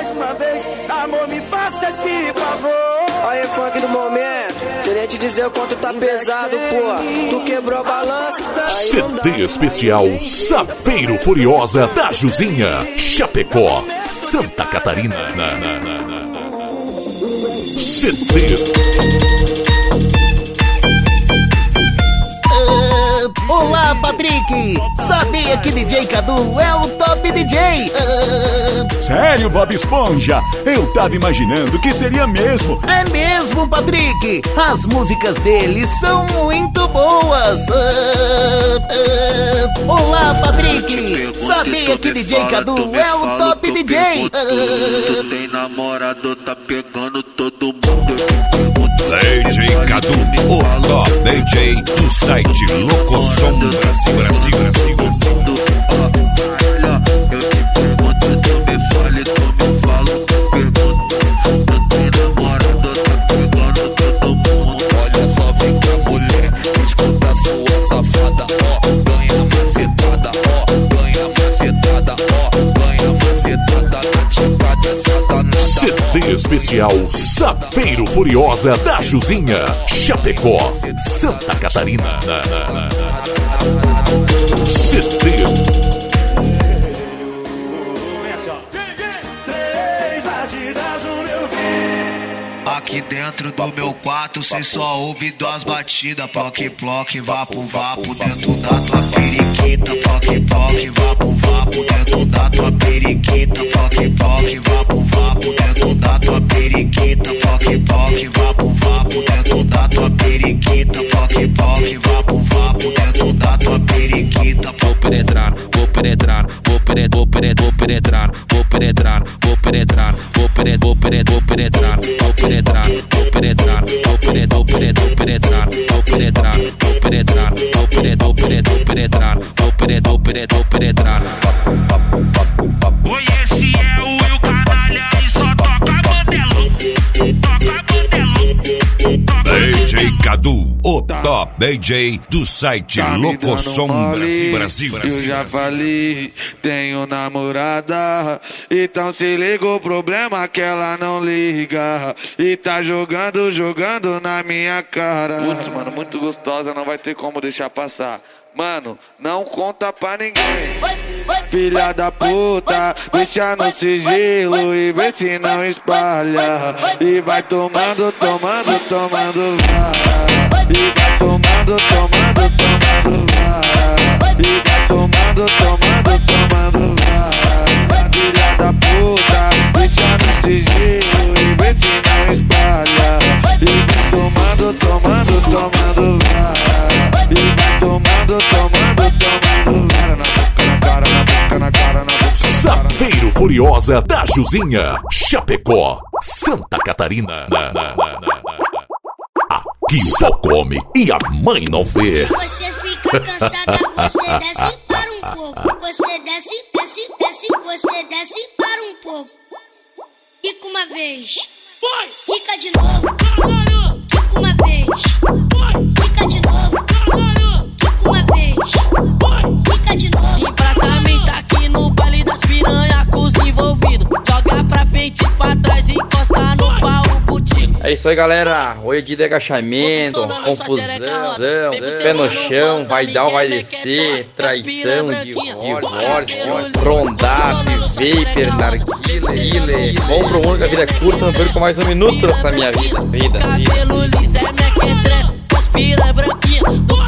uma vez, amor, me passa esse favor. Aí, funk do momento, sem nem te dizer o quanto tá pesado, pô. Tu quebrou a balança. CD especial Sapeiro Furiosa da Juzinha, Chapecó, Santa Catarina. CD. Olá, Patrick! Sabia que DJ Cadu é o top DJ? Sério, Bob Esponja? Eu tava imaginando que seria mesmo. É mesmo, Patrick! As músicas dele são muito boas! Olá, Patrick! Sabia que DJ Cadu é o top DJ? Tu tem namorado, tá pegando todo mundo. DJ Cadu, o top DJ do site Locosom Brasil. Olha, eu te pergunto, tu me fala, tu me fala, pergunto. Tu tem namorado, tá pegando todo mundo. Olha só, vem cá, mulher, escuta a sua safada, ó. Ganha macetada, ó. Ganha macetada, ó. Ganha macetada, na tipa dessa danada. CD especial Sapeiro Furiosa da Juzinha, Chapecó, Santa Catarina. CD. Aqui dentro do meu quarto, cê só ouve duas batidas. Ploc, ploc, vapo, vapo, dentro da tua periquita. Ploc, ploc, vapo, vapo, dentro da tua periquita. Ploc, ploc, vapo, vapo, dentro da tua periquita. Ploc, ploc, vapo, vapo, dentro da tua periquita. Ploc, ploc, vapo, vapo, dentro da tua periquita. Vou penetrar, vou penetrar, vou penetrar, vou penetrar, vou penetrar, vou penetrar, vou penetrar, vou penetrar, vou penetrar, vou penetrar, vou penetrar, vou penetrar, vou penetrar, vou penetrar, vou penetrar, vou penetrar, vou penetrar, vou penetrar. Oi, esse é o Will Canalha e só toca bandelão, toca bandelão. DJ Cadu, o top DJ do site Locosom Brasil. Eu já falei, tenho namorada, então se liga o problema que ela não liga e tá jogando na minha cara. Putz, mano, muito gostosa, não vai ter como deixar passar. Mano, não conta pra ninguém. Filha da puta, deixa no sigilo e vê se não espalha. E vai tomando, tomando, tomando, vai. E vai tomando, tomando, tomando, vai. E vai tomando, tomando, tomando, vai. Filha da puta, deixa no sigilo e vê se não espalha. E vai tomando, tomando, tomando, vai. E vai tomando, tomando, tomando, cara na boca, na cara, na boca, na cara, na boca. Sapeiro Furiosa da Juzinha, Chapecó, Santa Catarina. Aqui o pau come e a mãe não vê. Se você fica cansada, você desce para um pouco. Você desce, desce, desce, você desce para um pouco. Fica uma vez, fica de novo. Fica uma vez, fica de novo. Fica uma vez, fica de novo. E pra também tá aqui no baile das piranha com os envolvidos. Joga pra frente, pra trás e encosta no pau contigo. É isso aí, galera. Hoje é dia de agachamento, confusão, pé no chão, vai dar ou vai descer, traição, divórcio, rondar, vapor, narguile. Bom pro mundo que a vida é curta, não perco mais um minuto nessa minha vida. Cabelo liso é mequetré, as pila branquinha.